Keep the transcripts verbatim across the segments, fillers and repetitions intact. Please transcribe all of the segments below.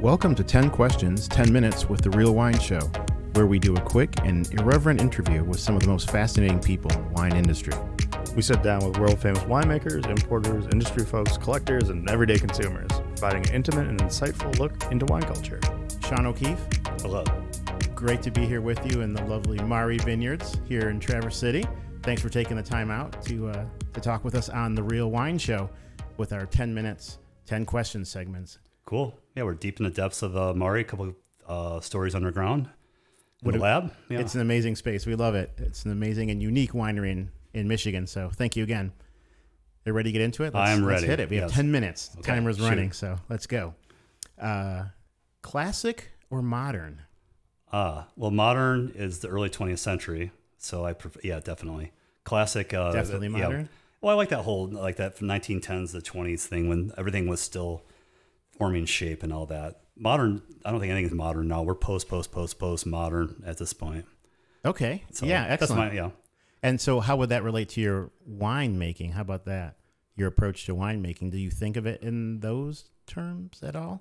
Welcome to ten Questions, ten Minutes with The Real Wine Show, where we do a quick and irreverent interview with some of the most fascinating people in the wine industry. We sit down with world-famous winemakers, importers, industry folks, collectors, and everyday consumers, providing an intimate and insightful look into wine culture. Sean O'Keefe. Hello. Great to be here with you in the lovely Maury Vineyards here in Traverse City. Thanks for taking the time out to uh, to talk with us on The Real Wine Show with our ten minutes, ten questions segments. Cool. Yeah, we're deep in the depths of uh, Maury, a couple of uh, stories underground in what the a, lab. Yeah. It's an amazing space. We love it. It's an amazing and unique winery in, in Michigan. So thank you again. They're ready to get into it? Let's, I am ready. Let's hit it. We yes. have ten minutes. The okay. timer's Shoot. running, so let's go. Uh, classic or modern? Uh, well, modern is the early twentieth century. So I prefer, yeah, definitely. Classic. Uh, Definitely yeah. modern? Well, I like that whole, like that from nineteen tens to twenties thing when everything was still forming shape and all that. Modern, I don't think anything's modern now. We're post, post, post, post modern at this point. Okay. So yeah, excellent. That's my, yeah. And so how would that relate to your wine making? How about that? Your approach to winemaking. Do you think of it in those terms at all?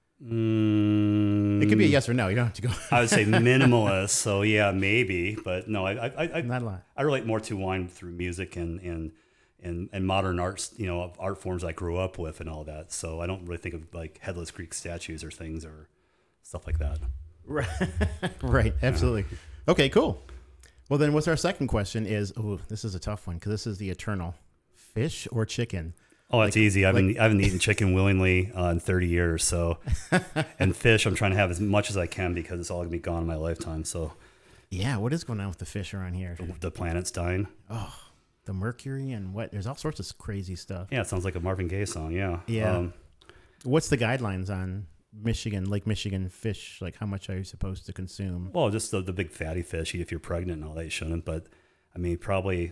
Mm, It could be a yes or no. You don't have to go. I would say minimalist. So yeah, maybe, but no, I, I, I, Not a lot. I relate more to wine through music and, and, and, and modern arts, you know, art forms I grew up with and all that. So I don't really think of like headless Greek statues or things or stuff like that. Right. Right. Absolutely. Okay, cool. Well, then what's our second question is, oh, this is a tough one because this is the eternal fish or chicken. Oh, it's Like- easy. I've like- been I haven't eaten chicken willingly uh, in thirty years. So, and fish, I'm trying to have as much as I can because it's all gonna be gone in my lifetime. So, Yeah. What is going on with the fish around here? the, the planet's dying. Oh, the mercury and what? There's all sorts of crazy stuff. Yeah, it sounds like a Marvin Gaye song. Yeah. Yeah. Um, What's the guidelines on Michigan, Lake Michigan fish? Like how much are you supposed to consume? well, just the, the big fatty fish. If you're pregnant and all that, you shouldn't. But I mean, probably.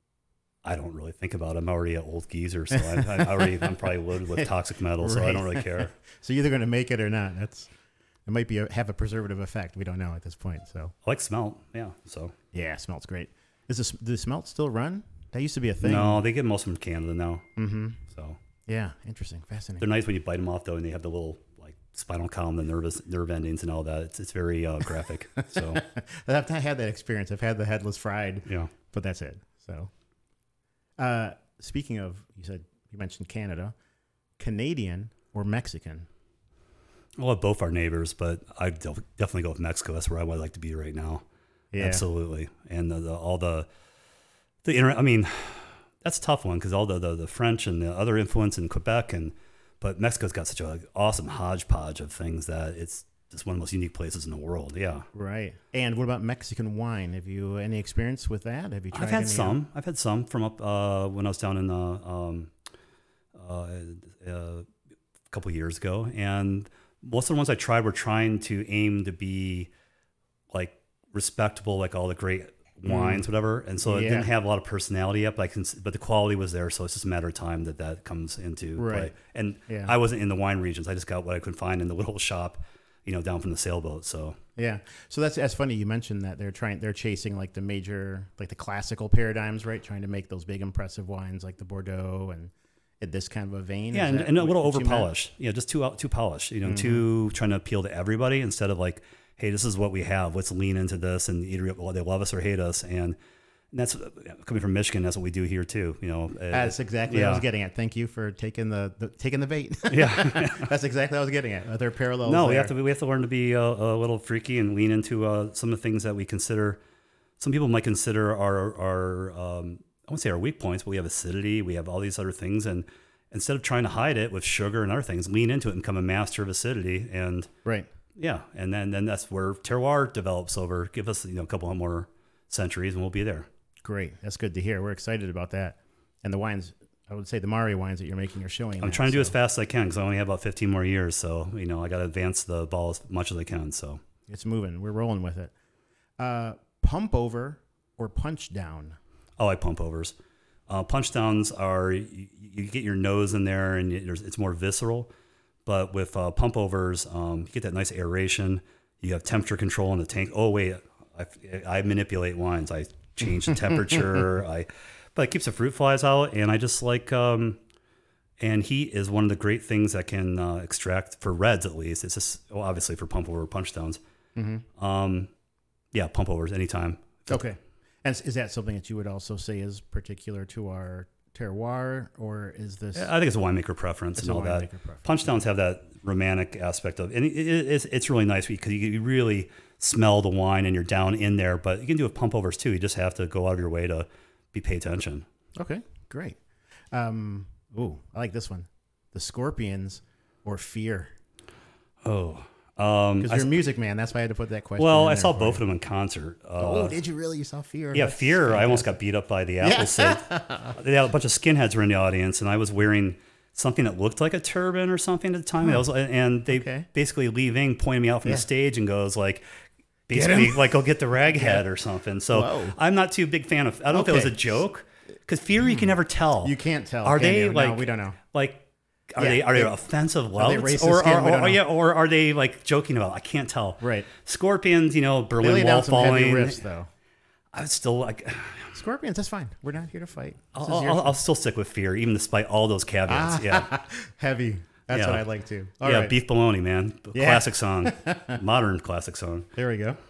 I don't really think about it. I'm already an old geezer, so I, I already I'm probably loaded with toxic metals, so I Right. don't really care. So you're either going to make it or not. That's it. Might be a, have a preservative effect. We don't know at this point. So I like smelt. Yeah. So yeah, smelts great. Is this do the smelt still run? That used to be a thing. no, they get most from Canada now. Mm-hmm. So Yeah, interesting, fascinating. they're nice when you bite them off though, and they have the little like spinal column, the nervous nerve endings, and all that. It's it's very uh, graphic. So I've not had that experience. I've had the headless fried, yeah. but that's it. So, uh, speaking of, you said you mentioned Canada, Canadian or Mexican? Well, both our neighbors, but I definitely go with Mexico. That's where I would like to be right now. Yeah, Absolutely. And the, the, all the, the inter- I mean, that's a tough one because all the, the, the French and the other influence in Quebec, and but Mexico's got such an awesome hodgepodge of things that it's just one of the most unique places in the world. Yeah. right. And what about Mexican wine? Have you any experience with that? Have you tried? I've had any, uh, some. I've had some from up uh, when I was down in uh, um, uh, uh, a couple years ago, and most of the ones I tried were trying to aim to be like respectable, like all the great wines, whatever. And so it Yeah. didn't have a lot of personality yet, but I can, but the quality was there. So it's just a matter of time that that comes into Right. play. And Yeah. I wasn't in the wine regions. I just got what I could find in the little shop, you know, down from the sailboat. So Yeah. So that's that's funny. You mentioned that they're trying they're chasing like the major like the classical paradigms, right? Trying to make those big impressive wines like the Bordeaux and in this kind of a vein. yeah, Is and, that and a what- little what you over meant? polished. Yeah, just too too polished. You know, Mm-hmm. too trying to appeal to everybody instead of like, hey, this is what we have. Let's lean into this, and either they love us or hate us. And, and that's coming from Michigan. That's what we do here too. You know, uh, That's exactly what I yeah. was getting at. Thank you for taking the, the taking the bait. yeah. That's exactly what I was getting at. Are there parallels? no, we there? have to we have to learn to be a, a little freaky and lean into uh, some of the things that we consider. Some people might consider our our um, I won't say our weak points, but we have acidity. We have all these other things, and instead of trying to hide it with sugar and other things, lean into it and become a master of acidity. And Right. yeah, and then then that's where terroir develops over. Give us you know a couple of more centuries, and we'll be there. Great. That's good to hear. We're excited about that. And the wines, I would say the Maury wines that you're making are showing. I'm that, trying to do as so fast as I can because I only have about fifteen more years. So you know I got to advance the ball as much as I can. So It's moving. We're rolling with it. Uh, pump over or punch down? I like pump overs. Uh, punch downs are you, you get your nose in there and you, there's, it's more visceral. But with uh, pump overs, um, you get that nice aeration. You have temperature control in the tank. Oh wait, I, I manipulate wines. I change the temperature. I, but it keeps the fruit flies out, and I just like um, And heat is one of the great things that can uh, extract, for reds at least. It's just, well, obviously for pump over punch downs. Mm-hmm. Um, yeah, pump overs anytime. Okay. And is that something that you would also say is particular to our terroir, or is this? I think it's a winemaker preference It's and a all that. winemaker preference, Punch downs have that romantic aspect of, and it, it, it's, it's really nice because you, you really smell the wine and you're down in there. But you can do it with pump overs too. You just have to go out of your way to be pay attention. Okay, great. Um, ooh, I like this one. The Scorpions or Fear? Oh, um, Because you're a music man. That's why I had to put that question. well, in I there saw for both you. of them in concert. Uh, Oh, did you really? You saw Fear? Yeah, That's Fear. I almost fantastic. got beat up by the Apple set. They had a bunch of skinheads were in the audience, and I was wearing something that looked like a turban or something at the time. And, I was, and they Okay. basically Lee Ving pointed me out from Yeah. the stage and goes like, basically like, go get the raghead or something. So Whoa. I'm not too big fan of. I don't know if it was a Okay. joke because Fear you can never tell. You can't tell. Are can they you? like? No, we don't know. Like. Are Yeah, they are they, they- offensive are they louts racist? or Yeah, are, we don't or, know. yeah, or are they like joking about? I can't tell. Right. Scorpions, you know, They Berlin laid Wall down some heavy falling. riffs, though. I was still like, Scorpions, that's fine. We're not here to fight. This I'll, is your I'll, I'll still stick with Fear, even despite all those caveats. yeah, heavy. That's Yeah. what I like too. All yeah, right. Beef Bologna, man, Yeah. classic song, modern classic song. There we go.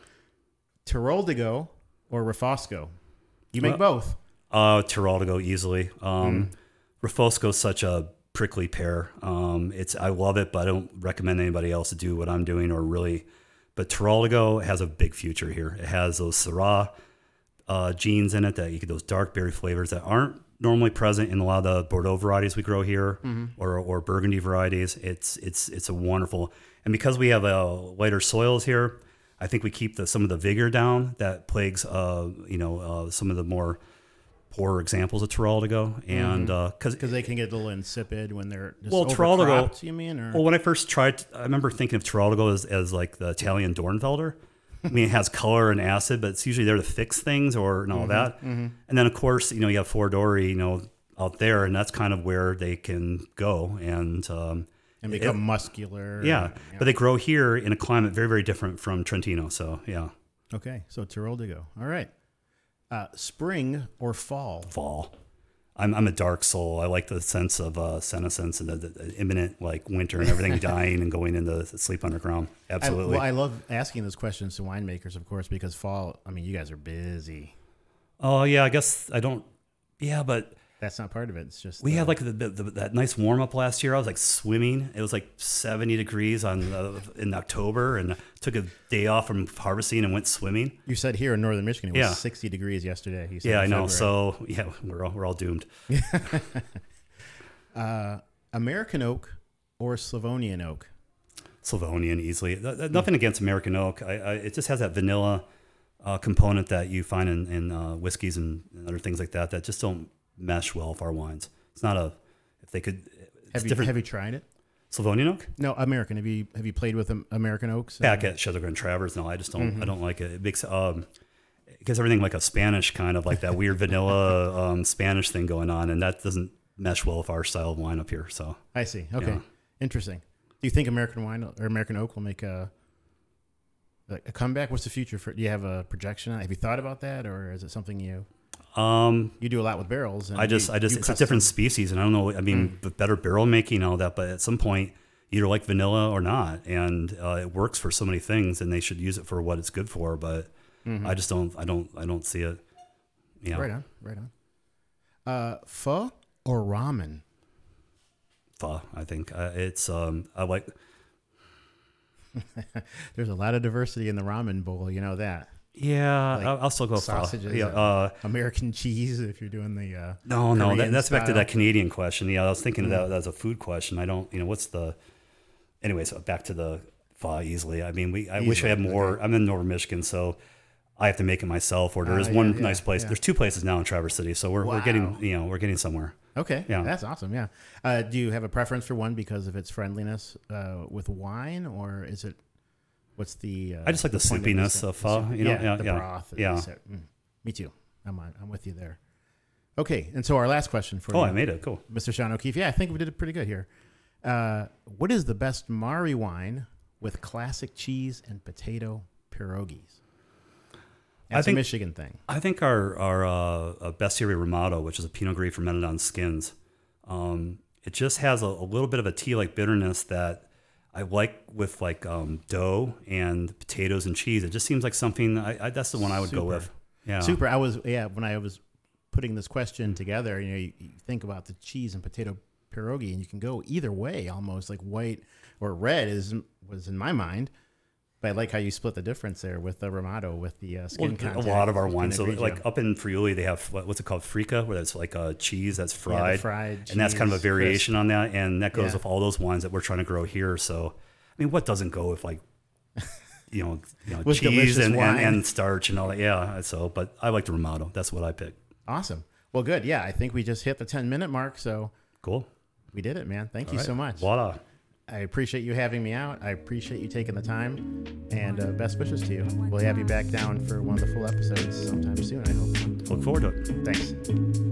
Tyrol de Go or Refosco? You make Well- both. Uh, Tyrol to go easily. Um, Mm. Refosco's such a prickly pear. Um, it's I love it, but I don't recommend anybody else to do what I'm doing or really. But Tyrol to go has a big future here. It has those Syrah uh, genes in it that you get those dark berry flavors that aren't normally present in a lot of the Bordeaux varieties we grow here or or Burgundy varieties. It's it's it's a wonderful, and because we have uh, lighter soils here, I think we keep the some of the vigor down that plagues uh, you know uh, some of the more poor examples of Tyrol to go, and because Because they can get a little insipid when they're just Well, Tyrol to go- overcropped, you mean? Or? well, when I first tried, I remember thinking of Tyrol to go as, as like the Italian Dornfelder. I mean, it has color and acid, but it's usually there to fix things or and all that. And then, of course, you know, you have Foradori, you know, out there, and that's kind of where they can go. And um, and become muscular. yeah, and- but they grow here in a climate very, very different from Trentino. So, yeah, Okay, so Tyrol de Go. All right. Uh, spring or fall? fall. I'm, I'm a dark soul. I like the sense of uh, senescence and the, the, the imminent like winter and everything dying and going into sleep underground. I, Absolutely. well, I love asking those questions to winemakers, of course, because fall, I mean, you guys are busy. oh, yeah, I guess I don't. Yeah, but That's not part of it. It's just we the- had like the, the, the, that nice warm up last year. I was like swimming. It was like seventy degrees on uh, in October, and took a day off from harvesting and went swimming. You said here in northern Michigan it was Yeah. sixty degrees yesterday. You said Yeah, I in know. February. So yeah, we're all, we're all doomed. uh, American oak or Slavonian oak? Slavonian easily. Th- th- Nothing against American oak. I, I, it just has that vanilla uh, component that you find in, in uh, whiskeys and, and other things like that that just don't mesh well with our wines. It's not a. If they could, it's Have you different. have you tried it? Slavonian oak. No, American. Have you have you played with um, American oaks? Back at Sugar and Travers. No, I just don't. I don't like it. It makes um, it gives everything like a Spanish kind of like that weird vanilla um, Spanish thing going on, and that doesn't mesh well with our style of wine up here. So I see. Okay, Yeah. interesting. Do you think American wine or American oak will make a a comeback? What's the future for? Do you have a projection on it? Have you thought about that, or is it something you um, you do a lot with barrels? And I just, you- I just, you it's a custom- different species, and I don't know. I mean, with better barrel making and all that, but at some point, you either like vanilla or not, and uh, it works for so many things, and they should use it for what it's good for. But I just don't, I don't, I don't see it. Yeah, Right on, right on. Uh, pho or ramen? pho. I think uh, it's. Um, I like. There's a lot of diversity in the ramen bowl. You know that. Yeah, Like I'll, I'll still go pho. sausages Yeah. and- Uh, American cheese, if you're doing the uh, no, no, that, Korean that's back to style. that Canadian question. Yeah, I was thinking of that as a food question. I don't, you know, what's the. Anyways, back to the pho easily. I mean, we. I wish Easily, I had more. I'm in Northern Michigan, so I have to make it myself. Or there Ah, is yeah, one yeah, nice place. yeah. There's two places now in Traverse City, so we're, we're getting, Wow. you know, we're getting somewhere. Okay, Yeah. that's awesome. Yeah. Uh, do you have a preference for one because of its friendliness uh, with wine, or is it? What's the? Uh, I just like the point soupiness this- of pho, the- you know, yeah, yeah, the yeah, broth. and yeah. the sa- mm, me too. I'm on, I'm with you there. Okay, and so our last question for Oh, you, I made it. Cool. Mister Sean O'Keefe. Yeah, I think we did it pretty good here. Uh, what is the best Mari wine with classic cheese and potato pierogies? I That's think- a Michigan thing. I think our our uh, uh, Bestiary Ramato, which is a Pinot Gris fermented on skins, um, it just has a, a little bit of a tea-like bitterness that I like with like um, dough and potatoes and cheese. It just seems like something. I, I, that's the one I would Super. go with. Yeah, Super. I was yeah when I was putting this question together. You know, you, you think about the cheese and potato pierogi, and you can go either way, almost like white or red is was in my mind. But I like how you split the difference there with the Ramato, with the uh, skin well, contact. a lot of our with wines. So Pinot like Grigio. up in Friuli, they have what, what's it called, Frica, where it's like a cheese that's fried, Yeah, the fried and that's kind of a cheese, variation crisp. on that, and that goes Yeah. with all those wines that we're trying to grow here. So, I mean, what doesn't go with like, you know, you know, With cheese delicious and, and, wine. and starch and all that. Yeah. So, but I like the Ramato. That's what I picked. Awesome. Well, good. Yeah, I think we just hit the ten minute mark, so Cool. we did it, man. Thank All you right. so much. Voila. I appreciate you having me out. I appreciate you taking the time, and uh, best wishes to you. We'll have you back down for one of the full episodes sometime soon, I hope. Look forward to it. Thanks.